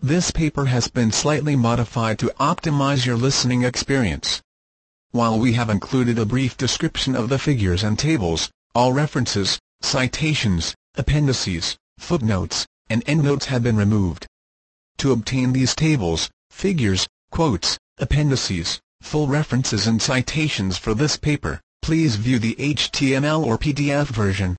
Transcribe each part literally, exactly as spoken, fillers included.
This paper has been slightly modified to optimize your listening experience. While we have included a brief description of the figures and tables, all references, citations, appendices, footnotes, and endnotes have been removed. To obtain these tables, figures, quotes, appendices, full references and citations for this paper, please view the H T M L or P D F version.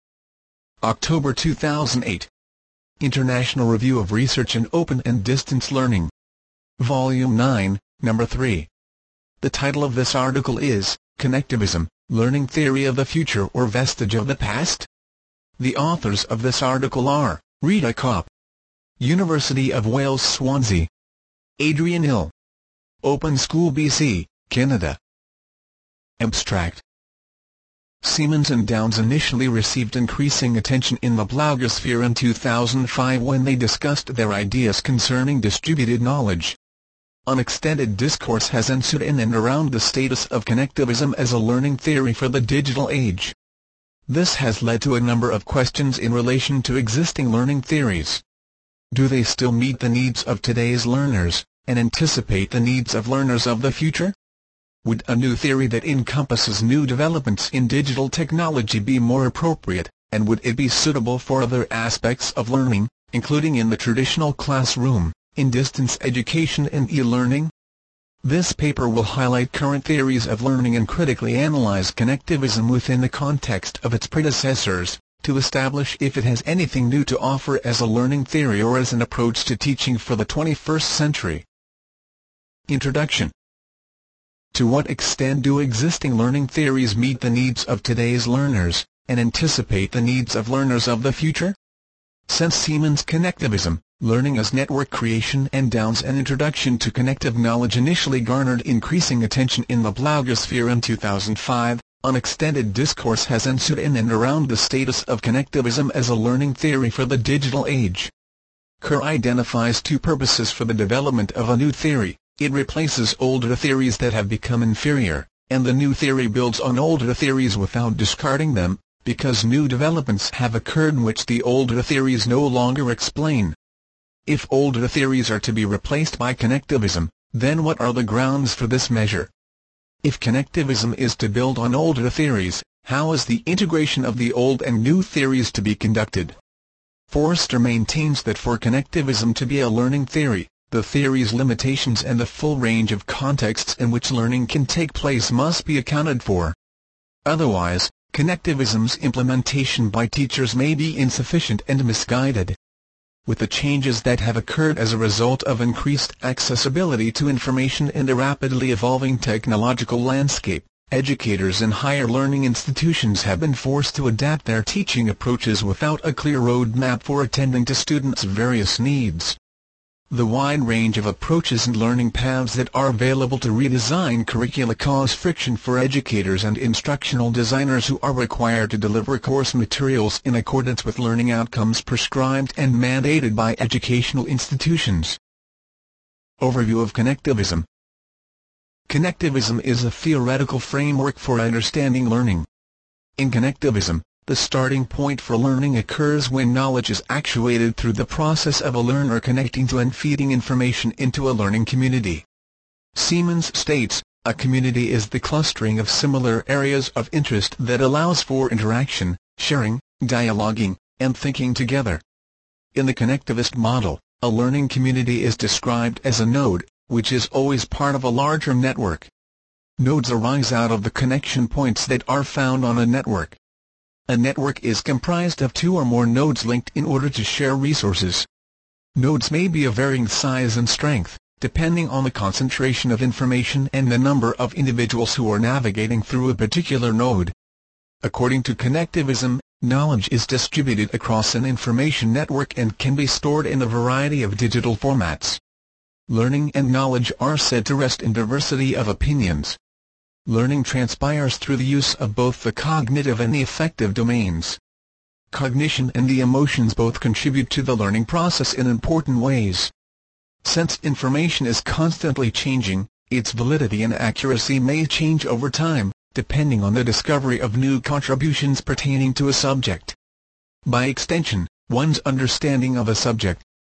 October two thousand eight. International Review of Research in Open and Distance Learning. Volume nine, Number three. The title of this article is, Connectivism, Learning Theory of the Future or Vestige of the Past? The authors of this article are, Rita Kopp, University of Wales Swansea. Adrian Hill, Open School B C, Canada. Abstract. Siemens and Downes initially received increasing attention in the blogosphere in two thousand five when they discussed their ideas concerning distributed knowledge. Unextended discourse has ensued in and around the status of connectivism as a learning theory for the digital age. This has led to a number of questions in relation to existing learning theories. Do they still meet the needs of today's learners, and anticipate the needs of learners of the future? Would a new theory that encompasses new developments in digital technology be more appropriate, and would it be suitable for other aspects of learning, including in the traditional classroom, in distance education and e-learning? This paper will highlight current theories of learning and critically analyze connectivism within the context of its predecessors, to establish if it has anything new to offer as a learning theory or as an approach to teaching for the twenty-first century. Introduction. To what extent do existing learning theories meet the needs of today's learners, and anticipate the needs of learners of the future? Since Siemens Connectivism, Learning as Network Creation and Downes An Introduction to Connective Knowledge initially garnered increasing attention in the blogosphere in two thousand five, unextended discourse has ensued in and around the status of connectivism as a learning theory for the digital age. Kerr identifies two purposes for the development of a new theory. It replaces older theories that have become inferior, and the new theory builds on older theories without discarding them, because new developments have occurred which the older theories no longer explain. If older theories are to be replaced by connectivism, then what are the grounds for this measure? If connectivism is to build on older theories, how is the integration of the old and new theories to be conducted? Forster maintains that for connectivism to be a learning theory, the theory's limitations and the full range of contexts in which learning can take place must be accounted for. Otherwise, connectivism's implementation by teachers may be insufficient and misguided. With the changes that have occurred as a result of increased accessibility to information and a rapidly evolving technological landscape, educators in higher learning institutions have been forced to adapt their teaching approaches without a clear roadmap for attending to students' various needs. The wide range of approaches and learning paths that are available to redesign curricula cause friction for educators and instructional designers who are required to deliver course materials in accordance with learning outcomes prescribed and mandated by educational institutions. Overview of connectivism. Connectivism is a theoretical framework for understanding learning. In connectivism, the starting point for learning occurs when knowledge is actuated through the process of a learner connecting to and feeding information into a learning community. Siemens states, a community is the clustering of similar areas of interest that allows for interaction, sharing, dialoguing, and thinking together. In the connectivist model, a learning community is described as a node, which is always part of a larger network. Nodes arise out of the connection points that are found on a network. A network is comprised of two or more nodes linked in order to share resources. Nodes may be of varying size and strength, depending on the concentration of information and the number of individuals who are navigating through a particular node. According to connectivism, knowledge is distributed across an information network and can be stored in a variety of digital formats. Learning and knowledge are said to rest in diversity of opinions. Learning transpires through the use of both the cognitive and the affective domains. Cognition and the emotions both contribute to the learning process in important ways. Since information is constantly changing, its validity and accuracy may change over time, depending on the discovery of new contributions pertaining to a subject. By extension, one's understanding of a subject,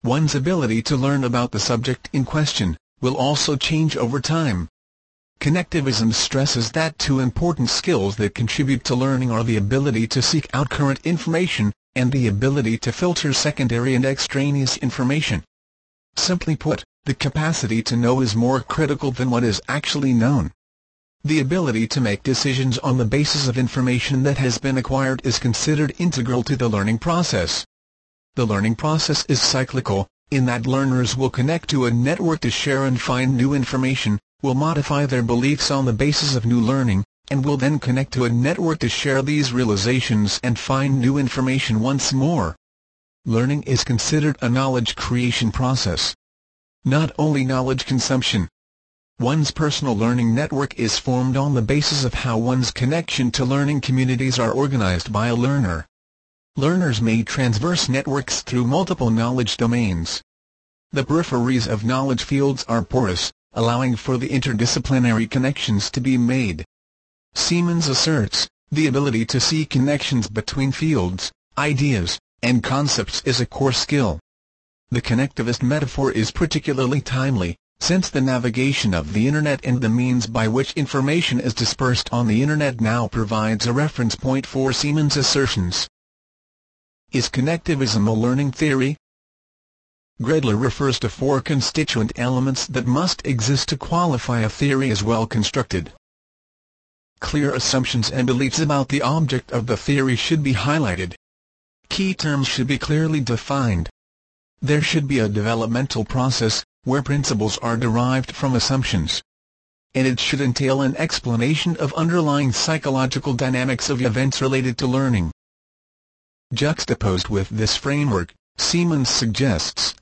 One's ability to learn about the subject in question will also change over time. Connectivism stresses that two important skills that contribute to learning are the ability to seek out current information, and the ability to filter secondary and extraneous information. Simply put, the capacity to know is more critical than what is actually known. The ability to make decisions on the basis of information that has been acquired is considered integral to the learning process. The learning process is cyclical, in that learners will connect to a network to share and find new information, will modify their beliefs on the basis of new learning, and will then connect to a network to share these realizations and find new information once more. Learning is considered a knowledge creation process, not only knowledge consumption. One's personal learning network is formed on the basis of how one's connection to learning communities are organized by a learner. Learners may traverse networks through multiple knowledge domains. The peripheries of knowledge fields are porous, allowing for the interdisciplinary connections to be made. Siemens asserts, the ability to see connections between fields, ideas, and concepts is a core skill. The connectivist metaphor is particularly timely, since the navigation of the Internet and the means by which information is dispersed on the Internet now provides a reference point for Siemens' assertions. Is connectivism a learning theory? Gredler refers to four constituent elements that must exist to qualify a theory as well constructed. Clear assumptions and beliefs about the object of the theory should be highlighted. Key terms should be clearly defined. There should be a developmental process, where principles are derived from assumptions. And it should entail an explanation of underlying psychological dynamics of events related to learning. Juxtaposed with this framework, Siemens suggests,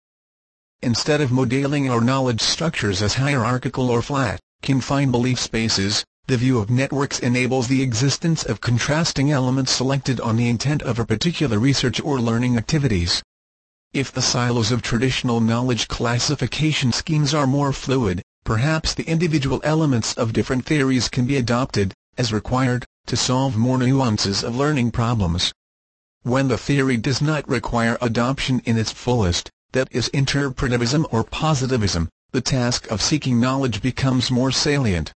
instead of modeling our knowledge structures as hierarchical or flat, confined belief spaces, the view of networks enables the existence of contrasting elements selected on the intent of a particular research or learning activities. If the silos of traditional knowledge classification schemes are more fluid, perhaps the individual elements of different theories can be adopted, as required, to solve more nuances of learning problems. When the theory does not require adoption in its fullest, that is interpretivism or positivism, the task of seeking knowledge becomes more salient.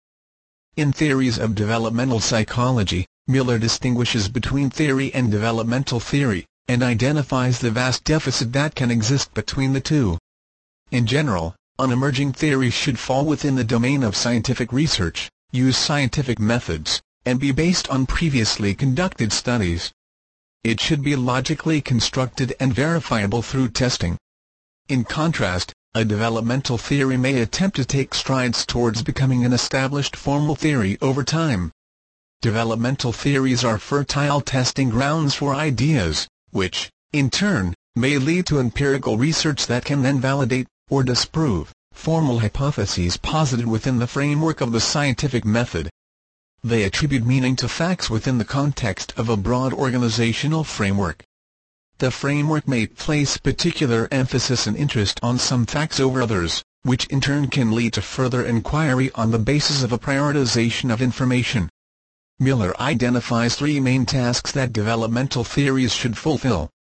In theories of developmental psychology, Miller distinguishes between theory and developmental theory, and identifies the vast deficit that can exist between the two. In general, an emerging theory should fall within the domain of scientific research, use scientific methods, and be based on previously conducted studies. It should be logically constructed and verifiable through testing. In contrast, a developmental theory may attempt to take strides towards becoming an established formal theory over time. Developmental theories are fertile testing grounds for ideas, which, in turn, may lead to empirical research that can then validate, or disprove, formal hypotheses posited within the framework of the scientific method. They attribute meaning to facts within the context of a broad organizational framework. The framework may place particular emphasis and interest on some facts over others, which in turn can lead to further inquiry on the basis of a prioritization of information. Miller identifies three main tasks that developmental theories should fulfill.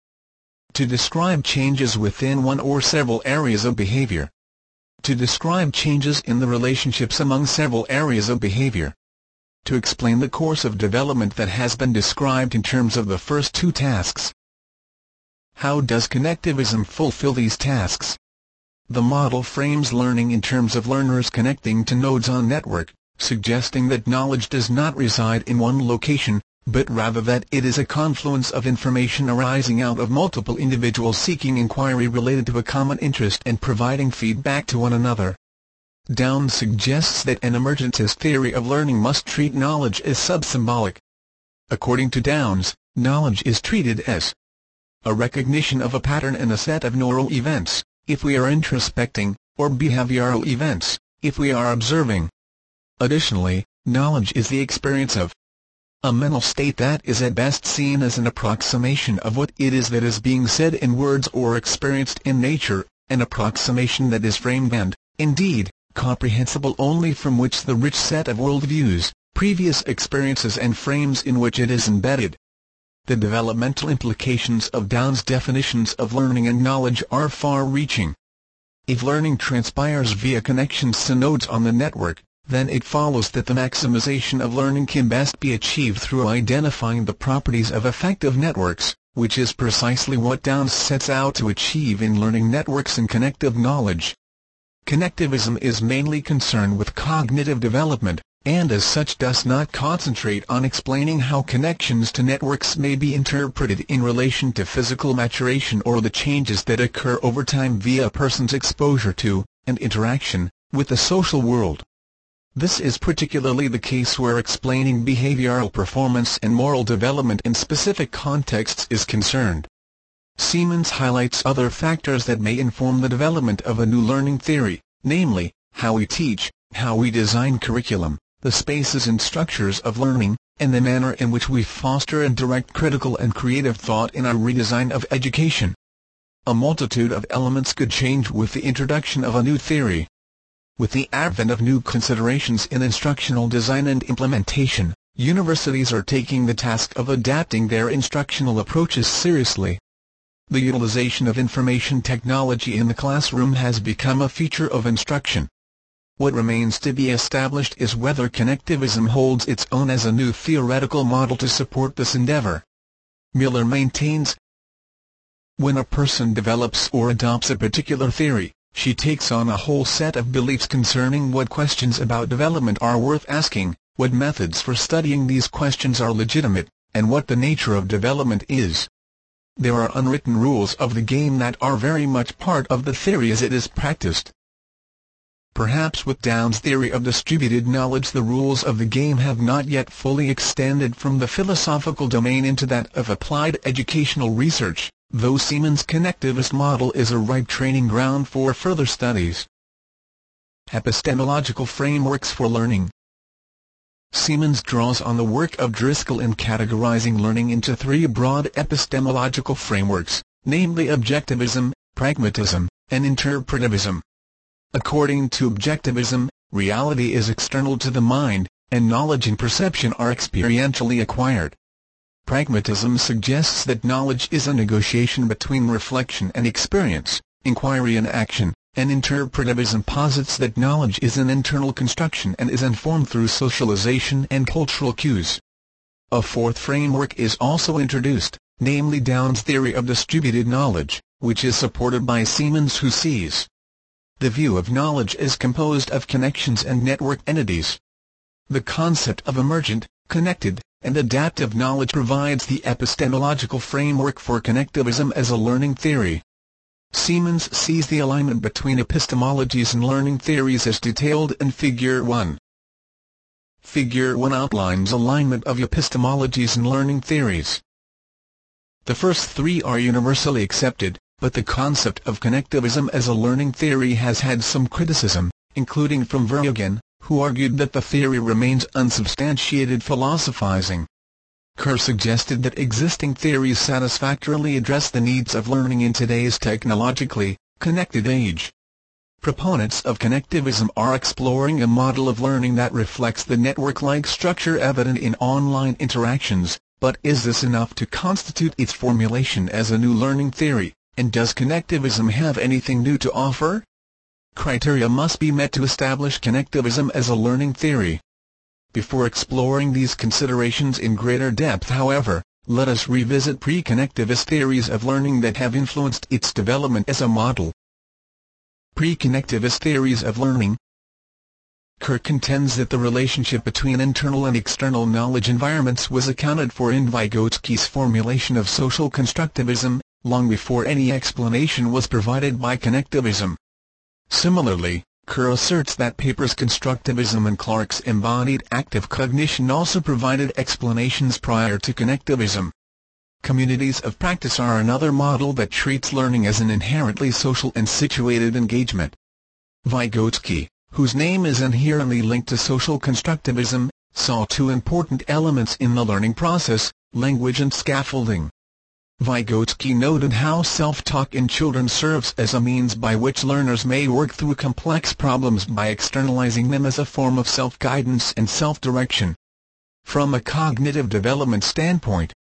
To describe changes within one or several areas of behavior. To describe changes in the relationships among several areas of behavior. To explain the course of development that has been described in terms of the first two tasks. How does connectivism fulfill these tasks? The model frames learning in terms of learners connecting to nodes on network, suggesting that knowledge does not reside in one location, but rather that it is a confluence of information arising out of multiple individuals seeking inquiry related to a common interest and providing feedback to one another. Downes suggests that an emergentist theory of learning must treat knowledge as subsymbolic. According to Downes, knowledge is treated as a recognition of a pattern in a set of neural events, if we are introspecting, or behavioral events, if we are observing. Additionally, knowledge is the experience of a mental state that is at best seen as an approximation of what it is that is being said in words or experienced in nature, an approximation that is framed and, indeed, comprehensible only from which the rich set of worldviews, previous experiences and frames in which it is embedded. the developmental implications of Downes' definitions of learning and knowledge are far-reaching. If learning transpires via connections to nodes on the network, then it follows that the maximization of learning can best be achieved through identifying the properties of effective networks, which is precisely what Downes sets out to achieve in learning networks and connective knowledge. Connectivism is mainly concerned with cognitive development, and as such does not concentrate on explaining how connections to networks may be interpreted in relation to physical maturation or the changes that occur over time via a person's exposure to, and interaction with the social world. This is particularly the case where explaining behavioral performance and moral development in specific contexts is concerned. Siemens highlights other factors that may inform the development of a new learning theory, namely, how we teach, how we design curriculum, the spaces and structures of learning, and the manner in which we foster and direct critical and creative thought in our redesign of education. A multitude of elements could change with the introduction of a new theory. With the advent of new considerations in instructional design and implementation, universities are taking the task of adapting their instructional approaches seriously. The utilization of information technology in the classroom has become a feature of instruction. What remains to be established is whether connectivism holds its own as a new theoretical model to support this endeavor. Miller maintains, when a person develops or adopts a particular theory, she takes on a whole set of beliefs concerning what questions about development are worth asking, what methods for studying these questions are legitimate, and what the nature of development is. There are unwritten rules of the game that are very much part of the theory as it is practiced. Perhaps with Downes' theory of distributed knowledge the rules of the game have not yet fully extended from the philosophical domain into that of applied educational research, though Siemens' connectivist model is a ripe training ground for further studies. Epistemological frameworks for learning. Siemens draws on the work of Driscoll in categorizing learning into three broad epistemological frameworks, namely objectivism, pragmatism, and interpretivism. According to objectivism, reality is external to the mind, and knowledge and perception are experientially acquired. Pragmatism suggests that knowledge is a negotiation between reflection and experience, inquiry and action, and interpretivism posits that knowledge is an internal construction and is informed through socialization and cultural cues. A fourth framework is also introduced, namely Downes' theory of distributed knowledge, which is supported by Siemens, who sees the view of knowledge is composed of connections and network entities. The concept of emergent, connected, and adaptive knowledge provides the epistemological framework for connectivism as a learning theory. Siemens sees the alignment between epistemologies and learning theories as detailed in Figure one. Figure one outlines alignment of epistemologies and learning theories. The first three are universally accepted, but the concept of connectivism as a learning theory has had some criticism, including from Verhagen, who argued that the theory remains unsubstantiated philosophizing. Kerr suggested that existing theories satisfactorily address the needs of learning in today's technologically connected age. Proponents of connectivism are exploring a model of learning that reflects the network-like structure evident in online interactions, but is this enough to constitute its formulation as a new learning theory, and does connectivism have anything new to offer? Criteria must be met to establish connectivism as a learning theory. Before exploring these considerations in greater depth, however, let us revisit pre-connectivist theories of learning that have influenced its development as a model. Pre-connectivist theories of learning. Kerr contends that the relationship between internal and external knowledge environments was accounted for in Vygotsky's formulation of social constructivism, long before any explanation was provided by connectivism. Similarly, Kerr asserts that Popper's constructivism and Clark's embodied active cognition also provided explanations prior to connectivism. Communities of practice are another model that treats learning as an inherently social and situated engagement. Vygotsky, whose name is inherently linked to social constructivism, saw two important elements in the learning process: language and scaffolding. Vygotsky noted how self-talk in children serves as a means by which learners may work through complex problems by externalizing them as a form of self-guidance and self-direction. From a cognitive development standpoint,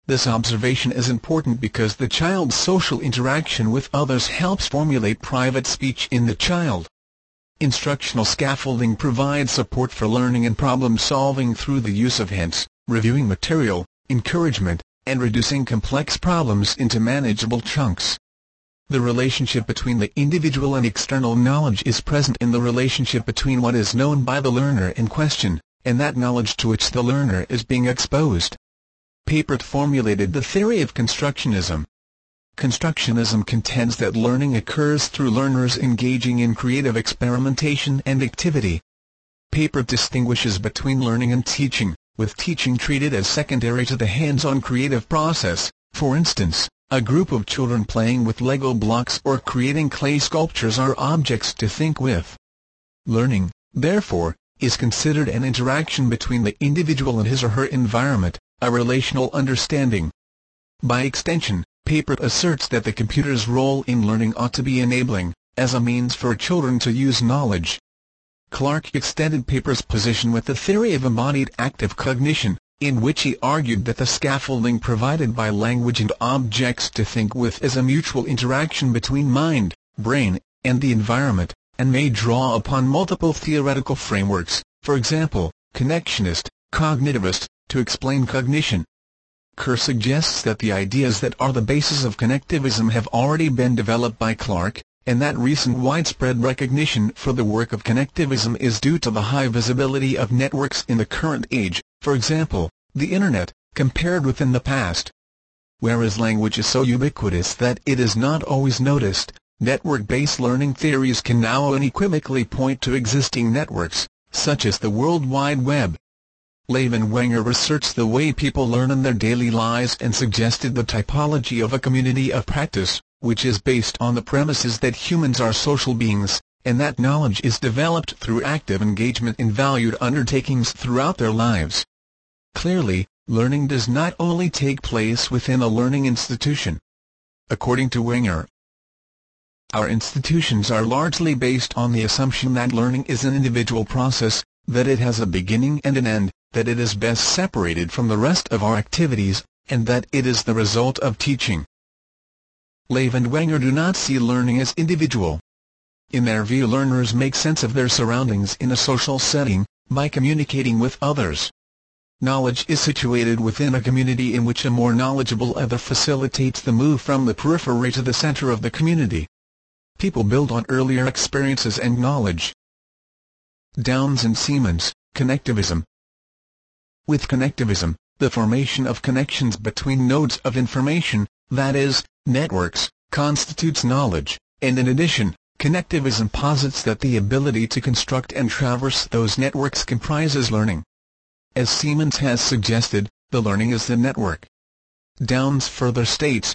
This observation is important because the child's social interaction with others helps formulate private speech in the child. Instructional scaffolding provides support for learning and problem-solving through the use of hints, reviewing material, encouragement, and reducing complex problems into manageable chunks. The relationship between the individual and external knowledge is present in the relationship between what is known by the learner in question, and that knowledge to which the learner is being exposed. Papert formulated the theory of constructionism. Constructionism contends that learning occurs through learners engaging in creative experimentation and activity. Papert distinguishes between learning and teaching, with teaching treated as secondary to the hands-on creative process, for instance, a group of children playing with Lego blocks or creating clay sculptures are objects to think with. Learning, therefore, is considered an interaction between the individual and his or her environment, a relational understanding. By extension, Papert asserts that the computer's role in learning ought to be enabling, as a means for children to use knowledge. Clark extended Papert's position with the theory of embodied active cognition, in which he argued that the scaffolding provided by language and objects to think with is a mutual interaction between mind, brain, and the environment, and may draw upon multiple theoretical frameworks, for example, connectionist, cognitivist, to explain cognition. Kerr suggests that the ideas that are the basis of connectivism have already been developed by Clark, and that recent widespread recognition for the work of connectivism is due to the high visibility of networks in the current age, for example, the Internet, compared with in the past. Whereas language is so ubiquitous that it is not always noticed, network-based learning theories can now unequivocally point to existing networks, such as the World Wide Web. Levin Wenger researched the way people learn in their daily lives and suggested the typology of a community of practice, which is based on the premises that humans are social beings, and that knowledge is developed through active engagement in valued undertakings throughout their lives. Clearly, learning does not only take place within a learning institution. According to Wenger, our institutions are largely based on the assumption that learning is an individual process, that it has a beginning and an end, that it is best separated from the rest of our activities, and that it is the result of teaching. Levin and Wenger do not see learning as individual. In their view, learners make sense of their surroundings in a social setting, by communicating with others. Knowledge is situated within a community in which a more knowledgeable other facilitates the move from the periphery to the center of the community. People build on earlier experiences and knowledge. Downes and Siemens, Connectivism. With connectivism, the formation of connections between nodes of information, that is, networks, constitutes knowledge, and in addition, connectivism posits that the ability to construct and traverse those networks comprises learning. As Siemens has suggested, the learning is the network. Downes further states,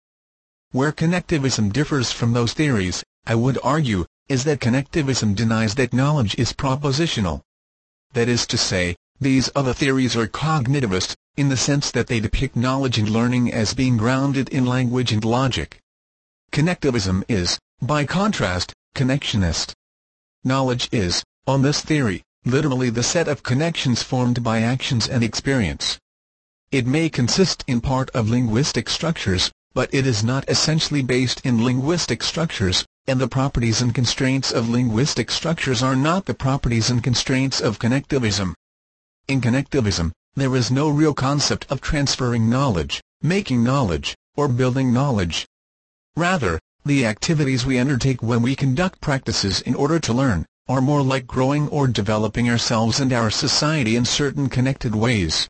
where connectivism differs from those theories, I would argue, is that connectivism denies that knowledge is propositional. That is to say, these other theories are cognitivist, in the sense that they depict knowledge and learning as being grounded in language and logic. Connectivism is, by contrast, connectionist. Knowledge is, on this theory, literally the set of connections formed by actions and experience. It may consist in part of linguistic structures, but it is not essentially based in linguistic structures, and the properties and constraints of linguistic structures are not the properties and constraints of connectivism. In connectivism, there is no real concept of transferring knowledge, making knowledge, or building knowledge. Rather, the activities we undertake when we conduct practices in order to learn, are more like growing or developing ourselves and our society in certain connected ways.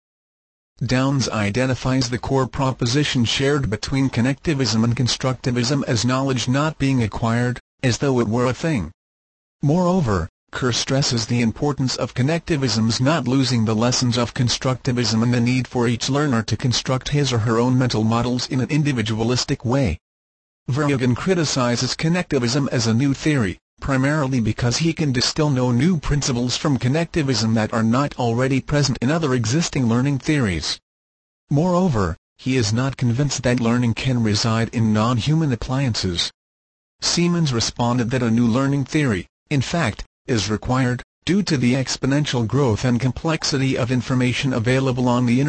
Downes identifies the core proposition shared between connectivism and constructivism as knowledge not being acquired, as though it were a thing. Moreover, Kerr stresses the importance of connectivism's not losing the lessons of constructivism and the need for each learner to construct his or her own mental models in an individualistic way. Verhagen criticizes connectivism as a new theory, primarily because he can distill no new principles from connectivism that are not already present in other existing learning theories. Moreover, he is not convinced that learning can reside in non-human appliances. Siemens responded that a new learning theory, in fact, is required, due to the exponential growth and complexity of information available on the Internet,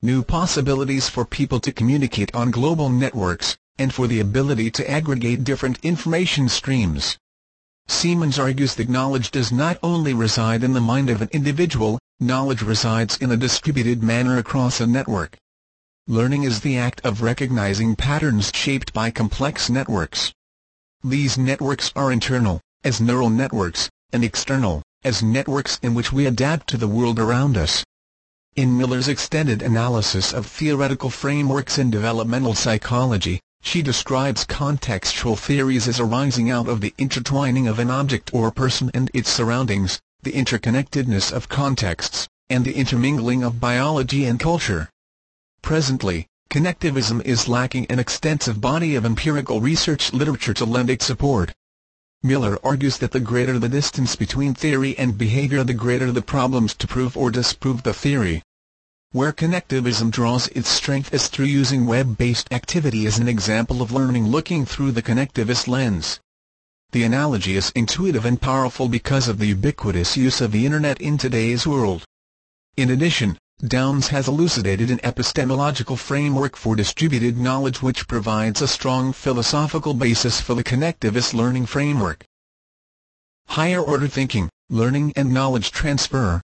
new possibilities for people to communicate on global networks, and for the ability to aggregate different information streams. Siemens argues that knowledge does not only reside in the mind of an individual, knowledge resides in a distributed manner across a network. Learning is the act of recognizing patterns shaped by complex networks. These networks are internal, as neural networks, and external, as networks in which we adapt to the world around us. In Miller's extended analysis of theoretical frameworks in developmental psychology, she describes contextual theories as arising out of the intertwining of an object or person and its surroundings, the interconnectedness of contexts, and the intermingling of biology and culture. Presently, connectivism is lacking an extensive body of empirical research literature to lend its support. Miller argues that the greater the distance between theory and behavior, the greater the problems to prove or disprove the theory. Where connectivism draws its strength is through using web-based activity as an example of learning looking through the connectivist lens. The analogy is intuitive and powerful because of the ubiquitous use of the Internet in today's world. In addition, Downes has elucidated an epistemological framework for distributed knowledge which provides a strong philosophical basis for the connectivist learning framework. Higher-order thinking, learning and knowledge transfer.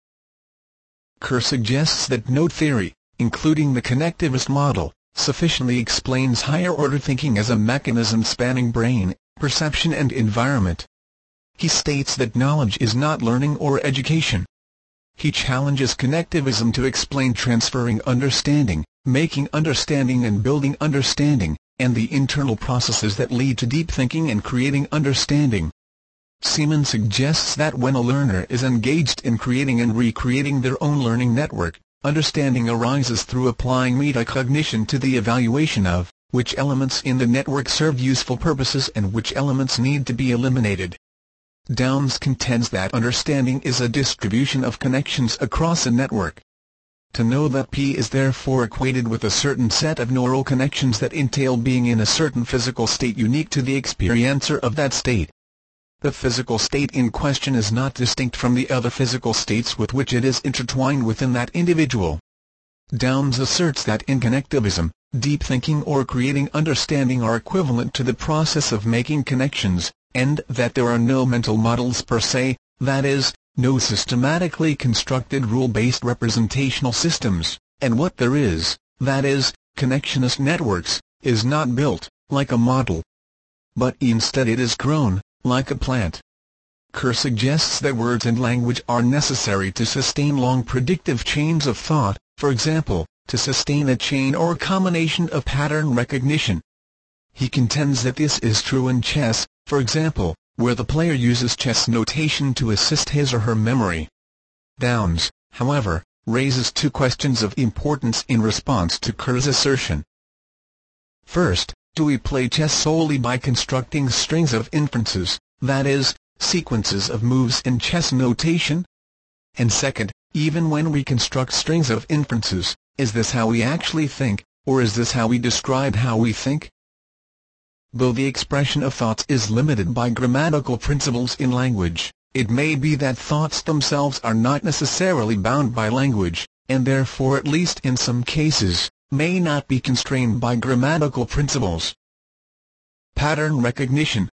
Kerr suggests that no theory, including the connectivist model, sufficiently explains higher-order thinking as a mechanism spanning brain, perception and environment. He states that knowledge is not learning or education. He challenges connectivism to explain transferring understanding, making understanding and building understanding, and the internal processes that lead to deep thinking and creating understanding. Siemens suggests that when a learner is engaged in creating and recreating their own learning network, understanding arises through applying metacognition to the evaluation of which elements in the network serve useful purposes and which elements need to be eliminated. Downes contends that understanding is a distribution of connections across a network. To know that P is therefore equated with a certain set of neural connections that entail being in a certain physical state unique to the experiencer of that state. The physical state in question is not distinct from the other physical states with which it is intertwined within that individual. Downes asserts that in connectivism, deep thinking or creating understanding are equivalent to the process of making connections, and that there are no mental models per se, that is, no systematically constructed rule-based representational systems, and what there is, that is, connectionist networks, is not built, like a model. But instead it is grown, like a plant. Kerr suggests that words and language are necessary to sustain long predictive chains of thought, for example, to sustain a chain or combination of pattern recognition. He contends that this is true in chess, for example, where the player uses chess notation to assist his or her memory. Downes, however, raises two questions of importance in response to Kerr's assertion. First, do we play chess solely by constructing strings of inferences, that is, sequences of moves in chess notation? And second, even when we construct strings of inferences, is this how we actually think, or is this how we describe how we think? Though the expression of thoughts is limited by grammatical principles in language, it may be that thoughts themselves are not necessarily bound by language, and therefore at least in some cases, may not be constrained by grammatical principles. Pattern recognition.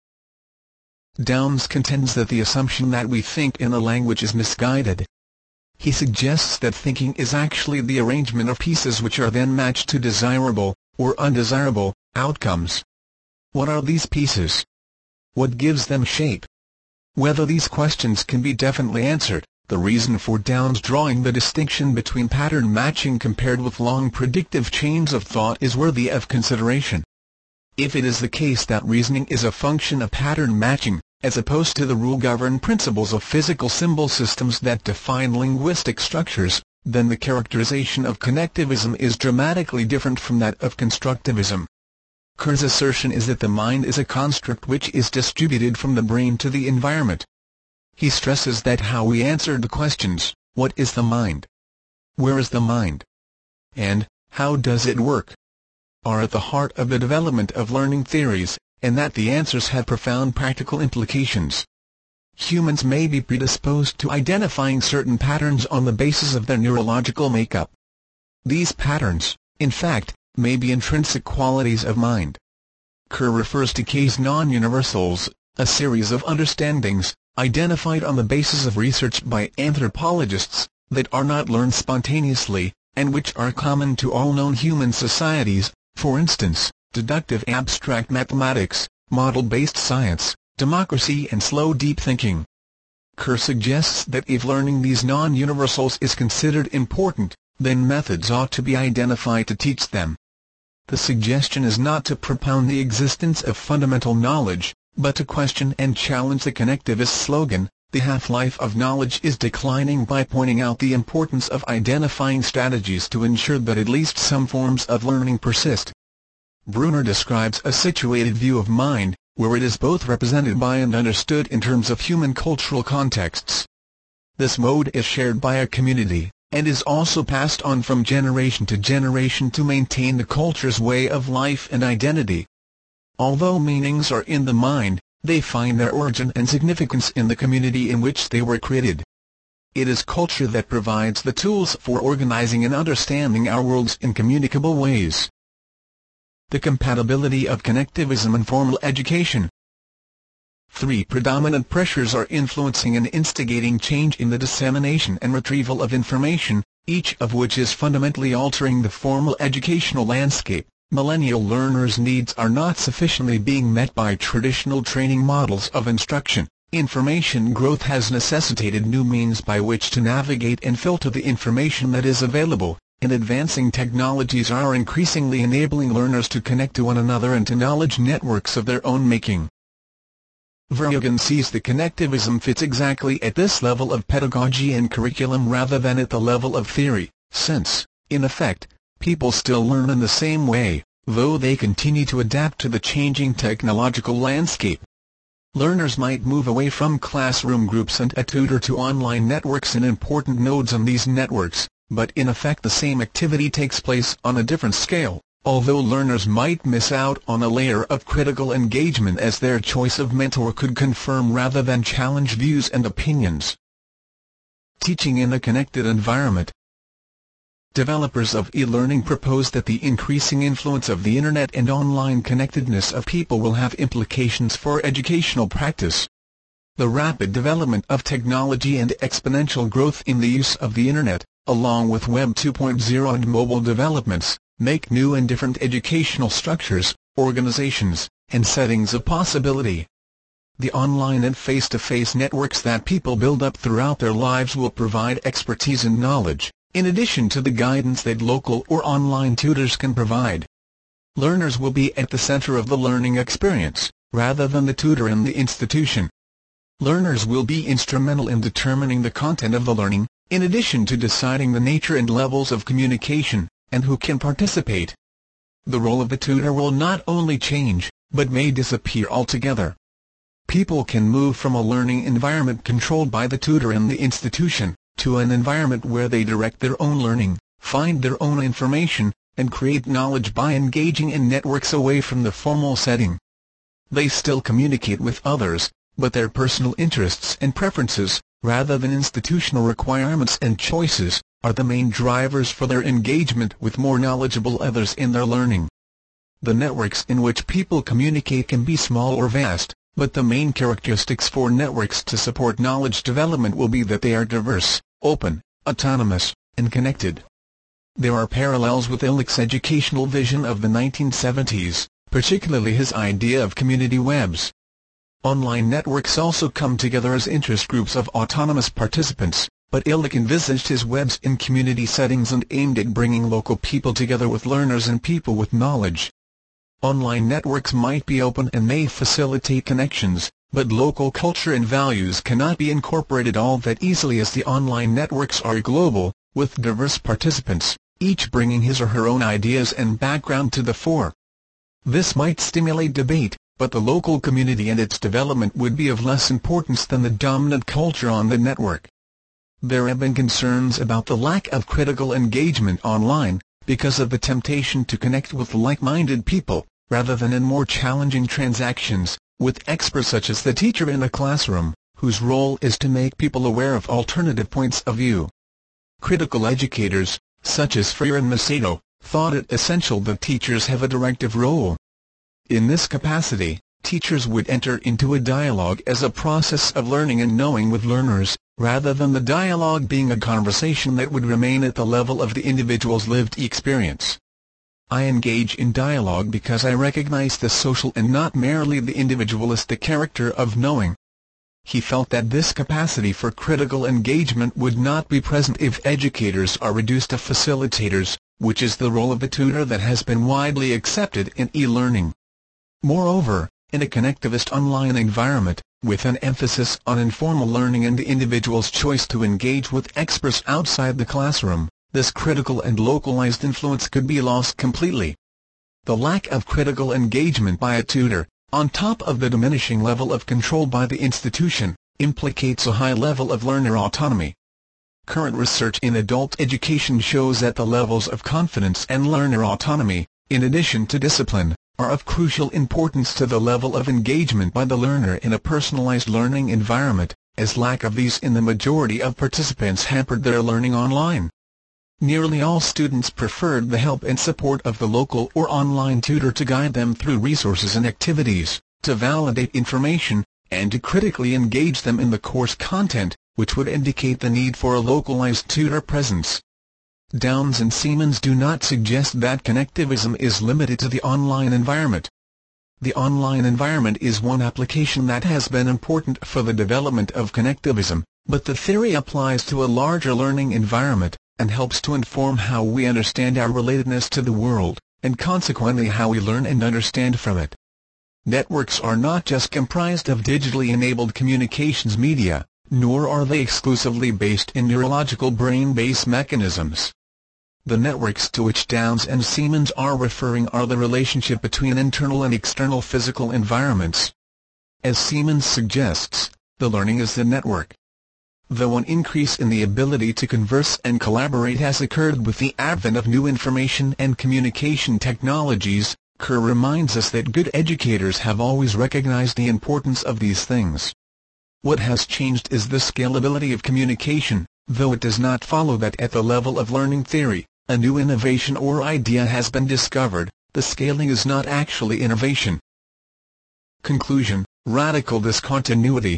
Downes contends that the assumption that we think in a language is misguided. He suggests that thinking is actually the arrangement of pieces which are then matched to desirable, or undesirable, outcomes. What are these pieces? What gives them shape? Whether these questions can be definitely answered, the reason for Downes drawing the distinction between pattern matching compared with long predictive chains of thought is worthy of consideration. If it is the case that reasoning is a function of pattern matching, as opposed to the rule-governed principles of physical symbol systems that define linguistic structures, then the characterization of connectivism is dramatically different from that of constructivism. Kerr's assertion is that the mind is a construct which is distributed from the brain to the environment. He stresses that how we answer the questions, what is the mind? Where is the mind? And, how does it work? Are at the heart of the development of learning theories, and that the answers have profound practical implications. Humans may be predisposed to identifying certain patterns on the basis of their neurological makeup. These patterns, in fact, may be intrinsic qualities of mind. Kerr refers to K's non-universals, a series of understandings, identified on the basis of research by anthropologists, that are not learned spontaneously, and which are common to all known human societies, for instance, deductive abstract mathematics, model-based science, democracy and slow deep thinking. Kerr suggests that if learning these non-universals is considered important, then methods ought to be identified to teach them. The suggestion is not to propound the existence of fundamental knowledge, but to question and challenge the connectivist slogan, "The half-life of knowledge is declining," by pointing out the importance of identifying strategies to ensure that at least some forms of learning persist. Bruner describes a situated view of mind, where it is both represented by and understood in terms of human cultural contexts. This mode is shared by a community, and is also passed on from generation to generation to maintain the culture's way of life and identity. Although meanings are in the mind, they find their origin and significance in the community in which they were created. It is culture that provides the tools for organizing and understanding our worlds in communicable ways. The compatibility of connectivism and formal education. Three predominant pressures are influencing and instigating change in the dissemination and retrieval of information, each of which is fundamentally altering the formal educational landscape. Millennial learners' needs are not sufficiently being met by traditional training models of instruction. Information growth has necessitated new means by which to navigate and filter the information that is available, and advancing technologies are increasingly enabling learners to connect to one another and to knowledge networks of their own making. Verhoeven sees that connectivism fits exactly at this level of pedagogy and curriculum rather than at the level of theory, since, in effect, people still learn in the same way, though they continue to adapt to the changing technological landscape. Learners might move away from classroom groups and a tutor to online networks and important nodes on these networks, but in effect the same activity takes place on a different scale, although learners might miss out on a layer of critical engagement as their choice of mentor could confirm rather than challenge views and opinions. Teaching in a connected environment. Developers of e-learning propose that the increasing influence of the Internet and online connectedness of people will have implications for educational practice. The rapid development of technology and exponential growth in the use of the Internet, along with Web two point oh and mobile developments, make new and different educational structures, organizations, and settings a possibility. The online and face-to-face networks that people build up throughout their lives will provide expertise and knowledge, in addition to the guidance that local or online tutors can provide. Learners will be at the center of the learning experience, rather than the tutor in the institution. Learners will be instrumental in determining the content of the learning, in addition to deciding the nature and levels of communication, and who can participate. The role of the tutor will not only change, but may disappear altogether. People can move from a learning environment controlled by the tutor in the institution, to an environment where they direct their own learning, find their own information, and create knowledge by engaging in networks away from the formal setting. They still communicate with others, but their personal interests and preferences, rather than institutional requirements and choices, are the main drivers for their engagement with more knowledgeable others in their learning. The networks in which people communicate can be small or vast, but the main characteristics for networks to support knowledge development will be that they are diverse, open, autonomous, and connected. There are parallels with Illich's educational vision of the nineteen seventies, particularly his idea of community webs. Online networks also come together as interest groups of autonomous participants, but Illich envisaged his webs in community settings and aimed at bringing local people together with learners and people with knowledge. Online networks might be open and may facilitate connections, but local culture and values cannot be incorporated all that easily as the online networks are global, with diverse participants, each bringing his or her own ideas and background to the fore. This might stimulate debate, but the local community and its development would be of less importance than the dominant culture on the network. There have been concerns about the lack of critical engagement online, because of the temptation to connect with like-minded people, rather than in more challenging transactions, with experts such as the teacher in a classroom, whose role is to make people aware of alternative points of view. Critical educators, such as Freire and Macedo, thought it essential that teachers have a directive role. In this capacity, teachers would enter into a dialogue as a process of learning and knowing with learners, rather than the dialogue being a conversation that would remain at the level of the individual's lived experience. I engage in dialogue because I recognize the social and not merely the individualistic character of knowing. He felt that this capacity for critical engagement would not be present if educators are reduced to facilitators, which is the role of the tutor that has been widely accepted in e-learning. Moreover, in a connectivist online environment, with an emphasis on informal learning and the individual's choice to engage with experts outside the classroom, this critical and localized influence could be lost completely. The lack of critical engagement by a tutor, on top of the diminishing level of control by the institution, implicates a high level of learner autonomy. Current research in adult education shows that the levels of confidence and learner autonomy, in addition to discipline, are of crucial importance to the level of engagement by the learner in a personalized learning environment, as lack of these in the majority of participants hampered their learning online. Nearly all students preferred the help and support of the local or online tutor to guide them through resources and activities, to validate information, and to critically engage them in the course content, which would indicate the need for a localized tutor presence. Downes and Siemens do not suggest that connectivism is limited to the online environment. The online environment is one application that has been important for the development of connectivism, but the theory applies to a larger learning environment, and helps to inform how we understand our relatedness to the world, and consequently how we learn and understand from it. Networks are not just comprised of digitally enabled communications media, nor are they exclusively based in neurological brain-based mechanisms. The networks to which Downes and Siemens are referring are the relationship between internal and external physical environments. As Siemens suggests, the learning is the network. Though an increase in the ability to converse and collaborate has occurred with the advent of new information and communication technologies, Kerr reminds us that good educators have always recognized the importance of these things. What has changed is the scalability of communication, though it does not follow that at the level of learning theory, a new innovation or idea has been discovered, the scaling is not actually innovation. Conclusion: radical discontinuity.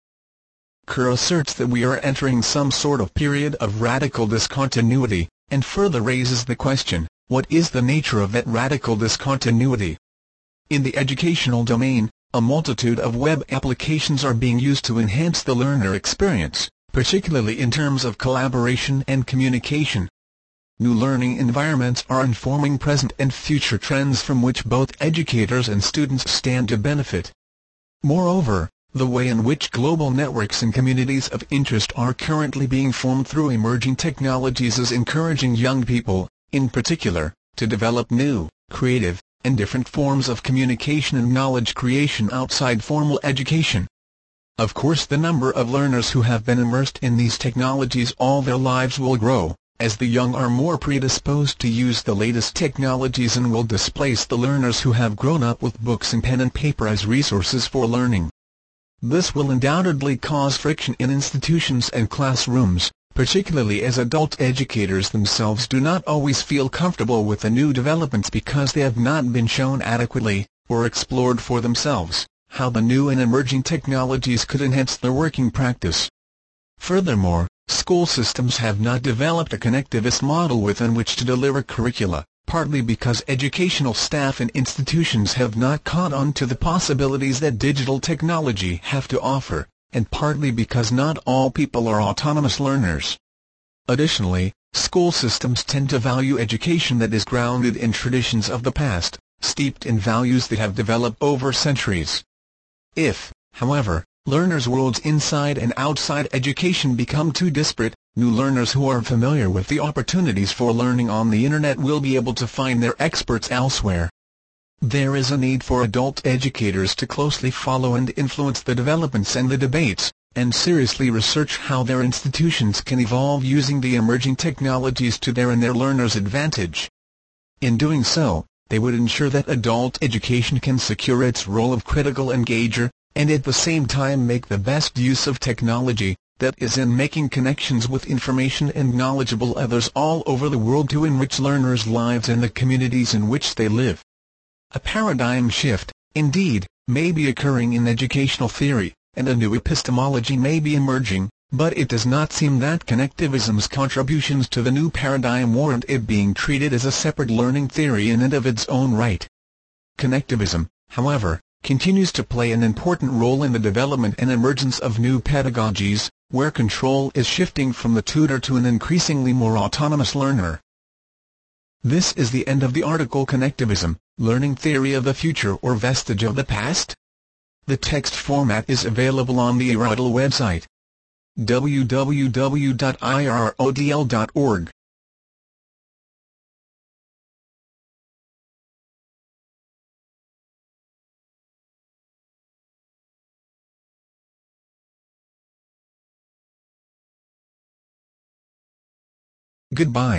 Kerr asserts that we are entering some sort of period of radical discontinuity, and further raises the question, what is the nature of that radical discontinuity? In the educational domain, a multitude of web applications are being used to enhance the learner experience, particularly in terms of collaboration and communication. New learning environments are informing present and future trends from which both educators and students stand to benefit. Moreover, the way in which global networks and communities of interest are currently being formed through emerging technologies is encouraging young people, in particular, to develop new, creative, and different forms of communication and knowledge creation outside formal education. Of course, the number of learners who have been immersed in these technologies all their lives will grow, as the young are more predisposed to use the latest technologies and will displace the learners who have grown up with books and pen and paper as resources for learning. This will undoubtedly cause friction in institutions and classrooms, particularly as adult educators themselves do not always feel comfortable with the new developments because they have not been shown adequately, or explored for themselves, how the new and emerging technologies could enhance their working practice. Furthermore, school systems have not developed a connectivist model within which to deliver curricula, partly because educational staff and institutions have not caught on to the possibilities that digital technology have to offer, and partly because not all people are autonomous learners. Additionally, school systems tend to value education that is grounded in traditions of the past, steeped in values that have developed over centuries. If, however, learners' worlds inside and outside education become too disparate, new learners who are familiar with the opportunities for learning on the Internet will be able to find their experts elsewhere. There is a need for adult educators to closely follow and influence the developments and the debates, and seriously research how their institutions can evolve using the emerging technologies to their and their learners' advantage. In doing so, they would ensure that adult education can secure its role of critical engager, and at the same time make the best use of technology, that is in making connections with information and knowledgeable others all over the world to enrich learners' lives and the communities in which they live. A paradigm shift, indeed, may be occurring in educational theory, and a new epistemology may be emerging, but it does not seem that connectivism's contributions to the new paradigm warrant it being treated as a separate learning theory in and of its own right. Connectivism, however, continues to play an important role in the development and emergence of new pedagogies, where control is shifting from the tutor to an increasingly more autonomous learner. This is the end of the article Connectivism, Learning Theory of the Future or Vestige of the Past? The text format is available on the Aristotle website, w w w dot i r o d l dot org. Goodbye.